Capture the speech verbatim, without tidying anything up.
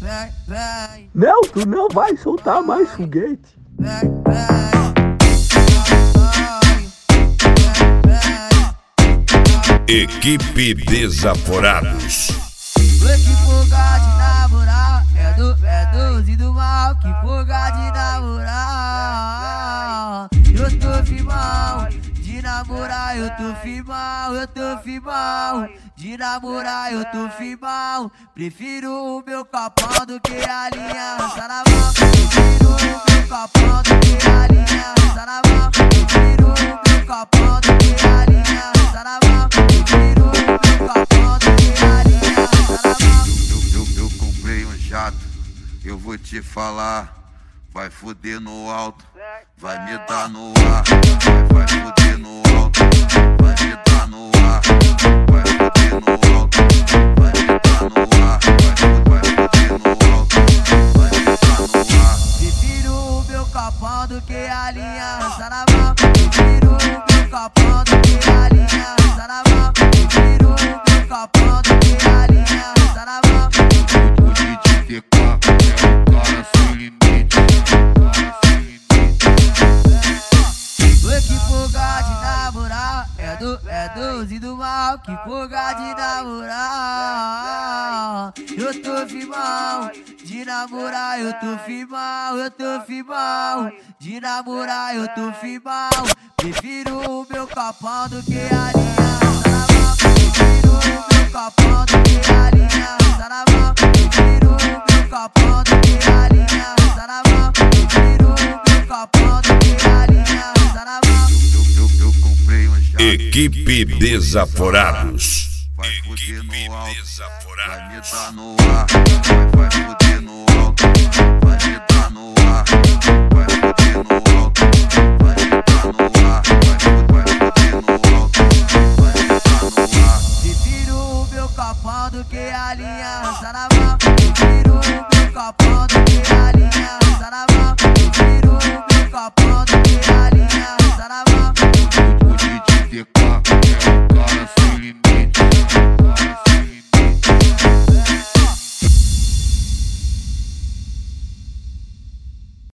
vem, vem. Não, tu não vai soltar mais foguete. Vem, vem. Equipe Desaforados. Que fuga de namorar, é do, é doze do mal. Que fuga de namorar, eu tô firmão. De namorar, eu tô firmão, eu tô firmão. De namorar, eu tô firmão. Prefiro o meu copão do que a aliança na mão. Prefiro o meu copão do que a aliança na mão. Prefiro o meu copão do que a aliança na mão. Prefiro o meu copão do que a aliança na mão. Eu comprei um jato, eu vou te falar. Vai foder no alto, vai me dar no ar. Vai, vai foder no alto, vai me dar no ar. Vai foder no alto, vai me dar no ar. Vai, vai foder no alto, vai me dar no ar. Prefiro o meu copão do que a aliança na mão. Prefiro o meu copão do que a aliança na mão. Prefiro o meu copão do que a aliança na mão. O D J T K é um cara sem limite. Que fuga de namorar, é do, é doze do mal. Que fuga de namorar, eu tô firmão. De namorar, eu tô firmão, eu tô firmão. De namorar, eu tô firmão. Prefiro o meu copão do que a aliança na mão. Prefiro o meu copão do que a aliança na mão. Prefiro o meu copão do que a aliança na mão. Prefiro o meu copão do que a aliança na mão. Equipe Desaforados. Vai foder no Equipe alto, vai me Desaforados. dar no ar. Vai, vai foder no alto, vai me dar no ar. Vai foder no alto, vai me dar no ar. Vai, vai foder no alto, vai me dar no ar. Prefiro o meu copão do que a aliança na mão. Prefiro o meu copão do que a aliança na mão. Prefiro o meu copão do que a aliança na mão. O D J T K é um cara sem limite.